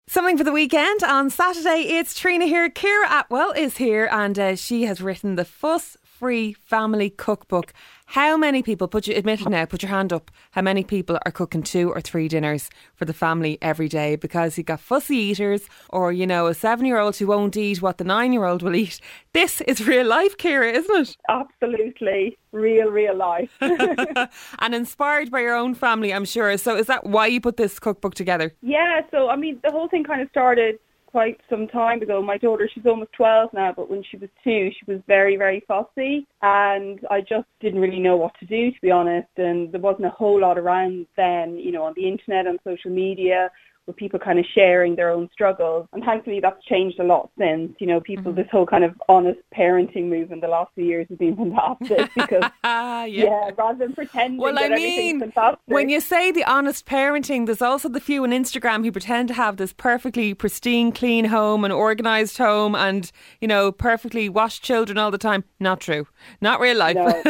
Something for the weekend. On Saturday, it's Trina here. Ciara Atwell is here and she has written the Fuss-Free Family Cookbook. How many people, admit it now, put your hand up, how many people are cooking 2 or 3 dinners for the family every day? Because you've got fussy eaters or, you know, a 7-year-old who won't eat what the 9-year-old will eat. This is real life, Ciara, isn't it? Absolutely. Real life. And inspired by your own family, I'm sure. So is that why you put this cookbook together? Yeah, so I mean, the whole thing kind of started quite some time ago. My daughter, she's almost 12 now, but when she was 2, she was very fussy, and I just didn't really know what to do, to be honest. And there wasn't a whole lot around then, you know, on the internet, on social media, with people kind of sharing their own struggles. And thankfully that's changed a lot since, you know, people, this whole kind of honest parenting movement the last few years has been fantastic because, rather than pretending everything's fantastic. When you say the honest parenting, there's also the few on Instagram who pretend to have this perfectly pristine, clean home and organised home and, you know, perfectly washed children all the time. Not true. Not real life. No.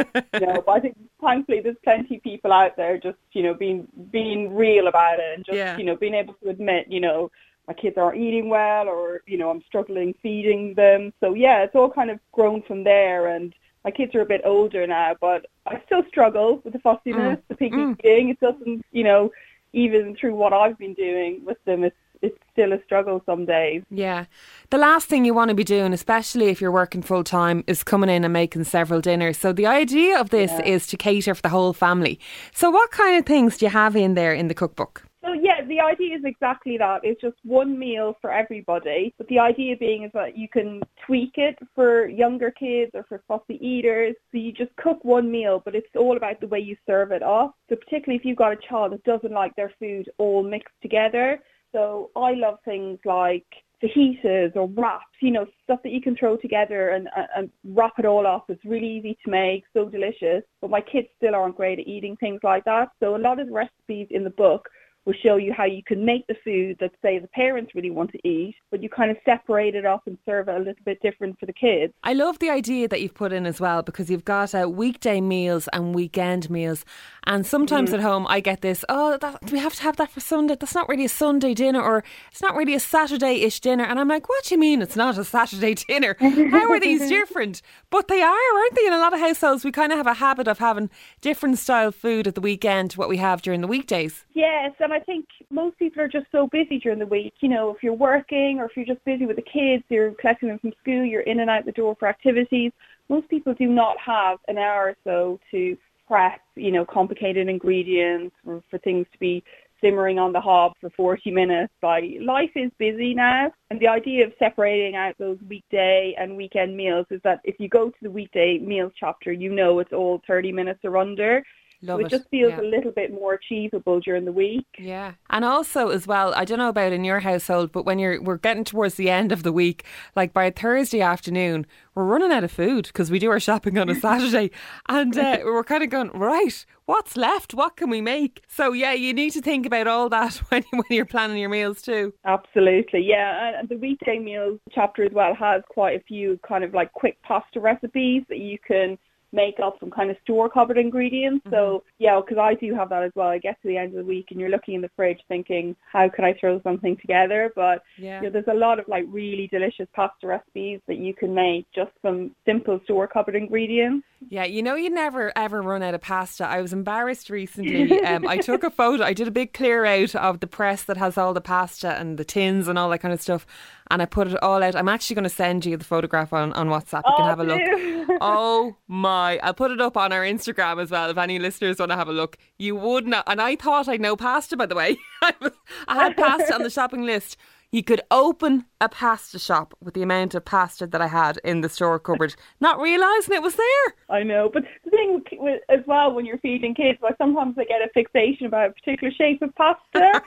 But I think thankfully there's plenty of people out there just, you know, being real about it and just, you know, being able to admit, you know, my kids aren't eating well or, you know, I'm struggling feeding them. So, yeah, it's all kind of grown from there. And my kids are a bit older now, but I still struggle with the fussiness, the picky eating. It doesn't, you know, even through what I've been doing with them, it's still a struggle some days. Yeah. The last thing you want to be doing, especially if you're working full time, is coming in and making several dinners. So the idea of this is to cater for the whole family. So what kind of things do you have in there in the cookbook? So yeah, the idea is exactly that. It's just one meal for everybody. But the idea being is that you can tweak it for younger kids or for fussy eaters. So you just cook one meal, but it's all about the way you serve it off. So particularly if you've got a child that doesn't like their food all mixed together. So I love things like fajitas or wraps, you know, stuff that you can throw together and wrap it all up. It's really easy to make, so delicious. But my kids still aren't great at eating things like that. So a lot of the recipes in the book will show you how you can make the food that, say, the parents really want to eat, but you kind of separate it up and serve it a little bit different for the kids. I love the idea that you've put in as well, because you've got weekday meals and weekend meals. And sometimes at home I get this, do we have to have that for Sunday? That's not really a Sunday dinner, or it's not really a Saturday-ish dinner. And I'm like, what do you mean it's not a Saturday dinner? How are these different? But they are, aren't they? In a lot of households, we kind of have a habit of having different style food at the weekend to what we have during the weekdays. Yes, and I think most people are just so busy during the week. You know, if you're working or if you're just busy with the kids, you're collecting them from school, you're in and out the door for activities. Most people do not have an hour or so to prep, you know, complicated ingredients for things to be simmering on the hob for 40 minutes. Like, life is busy now, and the idea of separating out those weekday and weekend meals is that if you go to the weekday meals chapter, you know it's all 30 minutes or under. So it just feels a little bit more achievable during the week. Yeah. And also as well, I don't know about in your household, but when we're getting towards the end of the week, like by Thursday afternoon, we're running out of food because we do our shopping on a Saturday. And we're kind of going, right, what's left? What can we make? So yeah, you need to think about all that when you're planning your meals too. Absolutely, yeah. And the weekday meals chapter as well has quite a few kind of like quick pasta recipes that you can make up some kind of store-cupboard ingredients. So, yeah, because I do have that as well. I get to the end of the week and you're looking in the fridge thinking, how can I throw something together? But you know, there's a lot of like really delicious pasta recipes that you can make just from simple store-cupboard ingredients. Yeah, you know, you never ever run out of pasta. I was embarrassed recently. I took a photo. I did a big clear out of the press that has all the pasta and the tins and all that kind of stuff. And I put it all out. I'm actually going to send you the photograph on WhatsApp. You can have a look. Oh my. I'll put it up on our Instagram as well if any listeners want to have a look. You would not. And I thought I'd no pasta, by the way. I had pasta on the shopping list. You could open a pasta shop with the amount of pasta that I had in the store cupboard, not realising it was there. I know, but the thing as well when you're feeding kids, like sometimes they get a fixation about a particular shape of pasta,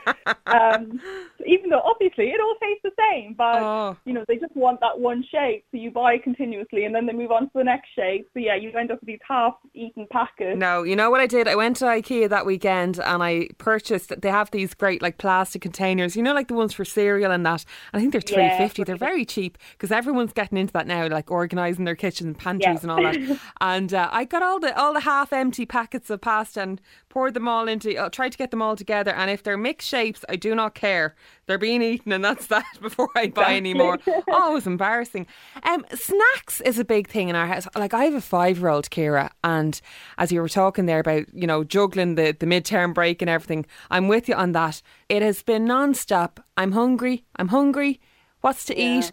even though obviously it all tastes the same, but you know, they just want that one shape, so you buy it continuously and then they move on to the next shape. So yeah, you end up with these half-eaten packets. No, you know what I did? I went to IKEA that weekend and I purchased, they have these great like plastic containers, you know, like the ones for cereal and that. I think they're $3.50. They're very cheap because everyone's getting into that now, like organising their kitchen and pantries and all that. And I got all the half empty packets of pasta and pour them all into, I'll try to get them all together, and if they're mixed shapes, I do not care. They're being eaten and that's that before I buy any more. Oh, it's embarrassing. Snacks is a big thing in our house. Like, I have a 5-year-old, Ciara, and as you were talking there about, you know, juggling the midterm break and everything, I'm with you on that. It has been non-stop. I'm hungry. What's to eat?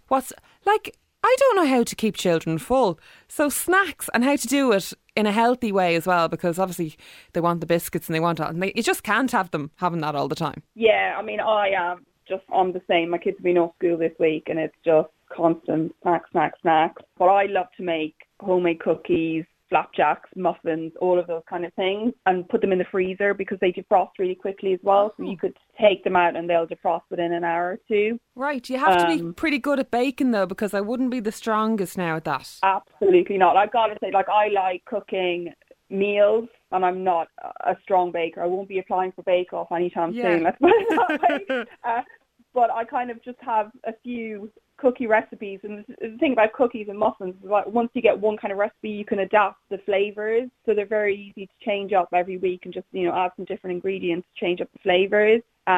I don't know how to keep children full. So snacks, and how to do it in a healthy way as well, because obviously they want the biscuits and they want it, and you just can't have them having that all the time. Yeah, I mean, I am just on the same. My kids have been off school this week and it's just constant snacks. But I love to make homemade cookies, flapjacks, muffins, all of those kind of things, and put them in the freezer because they defrost really quickly as well. So you could take them out and they'll defrost within an hour or two. Right, you have to be pretty good at baking though, because I wouldn't be the strongest now at that. Absolutely not. I've got to say, like, I like cooking meals and I'm not a strong baker. I won't be applying for Bake Off anytime soon, let's put it that way. But I kind of just have a few cookie recipes, and the thing about cookies and muffins is, like, once you get one kind of recipe, you can adapt the flavors, so they're very easy to change up every week and just, you know, add some different ingredients to change up the flavors.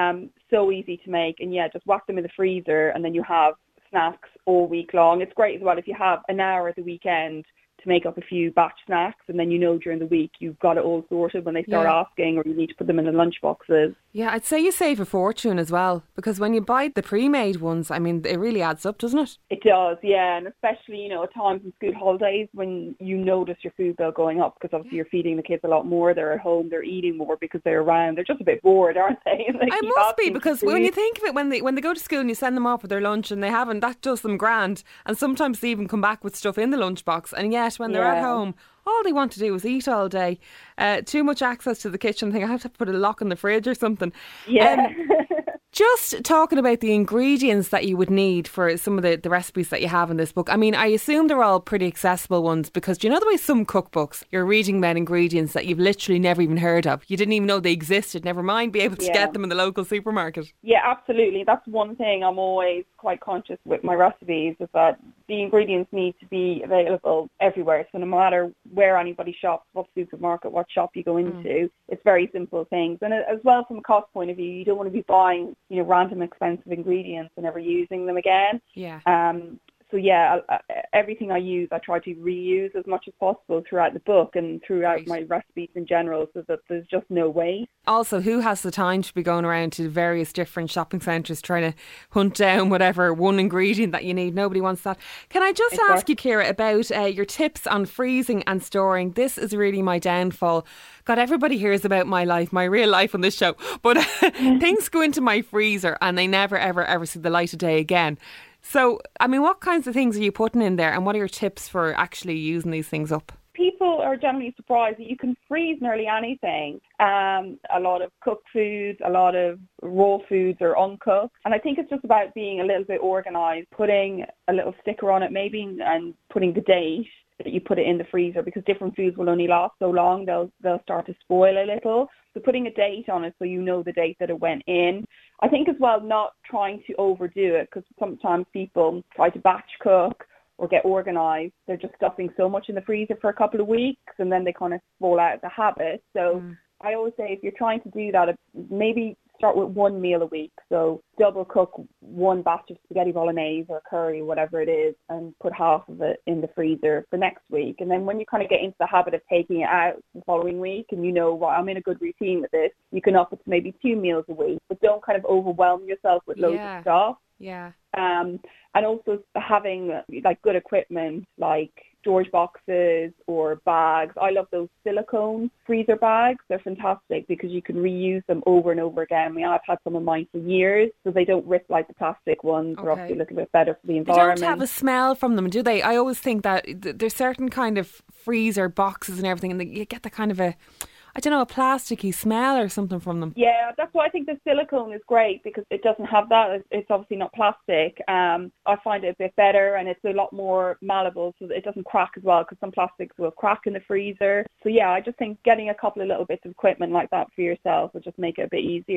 So easy to make, and just whack them in the freezer and then you have snacks all week long. It's great as well if you have an hour at the weekend to make up a few batch snacks, and then you know during the week you've got it all sorted when they start asking, or you need to put them in the lunch boxes. Yeah, I'd say you save a fortune as well, because when you buy the pre-made ones, I mean, it really adds up, doesn't it? It does, yeah, and especially, you know, at times in school holidays when you notice your food bill going up, because obviously you're feeding the kids a lot more, they're at home, they're eating more because they're around, they're just a bit bored, aren't they? It must be, because when you think of it, when they go to school and you send them off with their lunch and they haven't, that does them grand, and sometimes they even come back with stuff in the lunchbox, and yet when they're at home, all they want to do is eat all day. Too much access to the kitchen. I think I have to put a lock in the fridge or something. Yeah. Just talking about the ingredients that you would need for some of the recipes that you have in this book. I mean, I assume they're all pretty accessible ones, because do you know the way some cookbooks, you're reading about ingredients that you've literally never even heard of? You didn't even know they existed, never mind be able to get them in the local supermarket. Yeah, absolutely. That's one thing I'm always quite conscious with my recipes, is that the ingredients need to be available everywhere. So no matter where anybody shops, what supermarket, what shop you go into, it's very simple things. And as well, from a cost point of view, you don't want to be buying, you know, random expensive ingredients and never using them again. Yeah. So everything I use, I try to reuse as much as possible throughout the book and throughout my recipes in general, so that there's just no waste. Also, who has the time to be going around to various different shopping centres trying to hunt down whatever one ingredient that you need? Nobody wants that. Can I just ask you, Ciara, about your tips on freezing and storing? This is really my downfall. God, everybody hears about my life, my real life on this show, but things go into my freezer and they never, ever see the light of day again. So, I mean, what kinds of things are you putting in there, and what are your tips for actually using these things up? People are generally surprised that you can freeze nearly anything. A lot of cooked foods, a lot of raw foods are uncooked. And I think it's just about being a little bit organised, putting a little sticker on it maybe, and putting the date that you put it in the freezer, because different foods will only last so long, they'll start to spoil a little. So putting a date on it so you know the date that it went in. I think as well, not trying to overdo it, because sometimes people try to batch cook or get organised. They're just stuffing so much in the freezer for a couple of weeks and then they kind of fall out of the habit. So I always say, if you're trying to do that, maybe start with one meal a week. So double cook one batch of spaghetti bolognese or curry, whatever it is, and put half of it in the freezer for next week. And then when you kind of get into the habit of taking it out the following week and you know, well, I'm in a good routine with this, you can up it to maybe 2 meals a week, but don't kind of overwhelm yourself with loads of stuff. Yeah. And also having like good equipment, like storage boxes or bags. I love those silicone freezer bags. They're fantastic because you can reuse them over and over again. I mean, I've had some of mine for years, so they don't rip like the plastic ones. They're obviously a little bit better for the environment. They don't have a smell from them, do they? I always think that there's certain kind of freezer boxes and everything, and you get the kind of a plasticky smell or something from them. Yeah, that's why I think the silicone is great, because it doesn't have that. It's obviously not plastic. I find it a bit better, and it's a lot more malleable so that it doesn't crack as well, because some plastics will crack in the freezer. So yeah, I just think getting a couple of little bits of equipment like that for yourself will just make it a bit easier.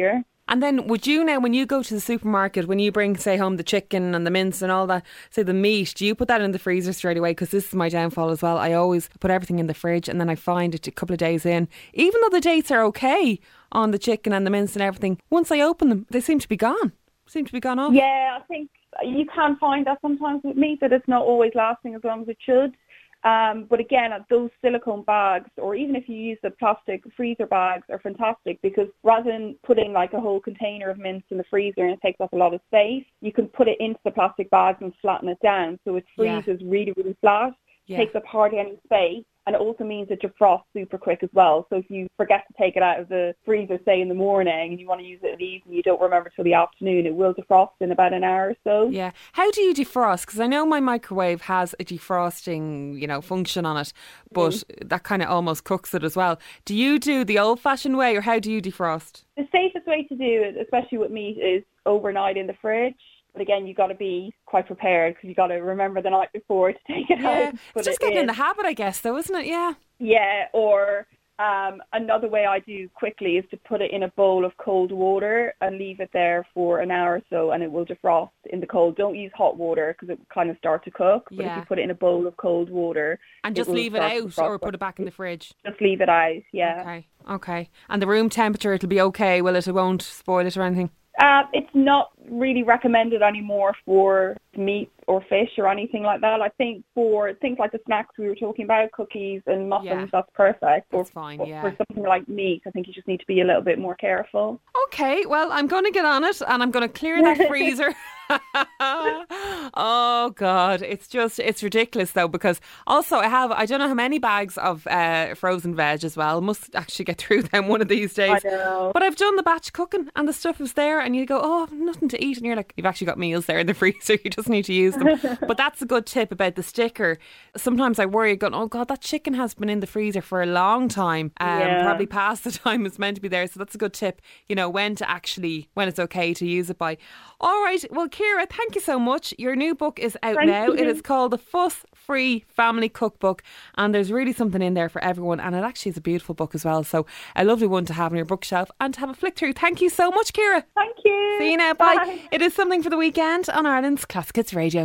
And then would you now, when you go to the supermarket, when you bring, say, home the chicken and the mince and all that, say the meat, do you put that in the freezer straight away? Because this is my downfall as well. I always put everything in the fridge and then I find it a couple of days in, even though the dates are okay on the chicken and the mince and everything, once I open them, they seem to be gone. Off. Yeah, I think you can find that sometimes with meat, that it's not always lasting as long as it should. But again, those silicone bags, or even if you use the plastic freezer bags, are fantastic, because rather than putting like a whole container of mince in the freezer and it takes up a lot of space, you can put it into the plastic bags and flatten it down so it freezes really, really flat, takes up hardly any space. And it also means it defrosts super quick as well. So if you forget to take it out of the freezer, say in the morning, and you want to use it in the evening, you don't remember till the afternoon, it will defrost in about an hour or so. Yeah. How do you defrost? Because I know my microwave has a defrosting, function on it, but that kind of almost cooks it as well. Do you do the old-fashioned way, or how do you defrost? The safest way to do it, especially with meat, is overnight in the fridge. But again, you've got to be quite prepared, because you've got to remember the night before to take it out. It's just getting in the habit, I guess, though, isn't it? Yeah. Yeah, or another way I do quickly is to put it in a bowl of cold water and leave it there for an hour or so, and it will defrost in the cold. Don't use hot water because it will kind of start to cook. But if you put it in a bowl of cold water... And just leave it out, or put it back in the fridge? Just leave it out, yeah. Okay. And the room temperature, it'll be okay, will it? It won't spoil it or anything? It's not really recommended anymore for meat or fish or anything like that. I think for things like the snacks we were talking about, cookies and muffins, that's perfect. That's fine, For something like meat, I think you just need to be a little bit more careful. Okay, well, I'm going to get on it and I'm going to clear that freezer. Oh God, it's ridiculous though, because also I don't know how many bags of frozen veg as well. Must actually get through them one of these days. I know. But I've done the batch cooking and the stuff is there, and you go, oh, I've nothing to eat, and you're like, you've actually got meals there in the freezer, you just need to use them. But that's a good tip about the sticker. Sometimes I worry, going, oh God, that chicken has been in the freezer for a long time, probably past the time it's meant to be there. So that's a good tip, when it's okay to use it by. All right, well, Ciara, thank you so much. Your new book is out now. It is called The Fuss-Free Family Cookbook, and there's really something in there for everyone, and it actually is a beautiful book as well. So a lovely one to have on your bookshelf and to have a flick through. Thank you so much, Ciara. Thank you. See you now. Bye. It is Something for the Weekend on Ireland's Classic Hits Radio.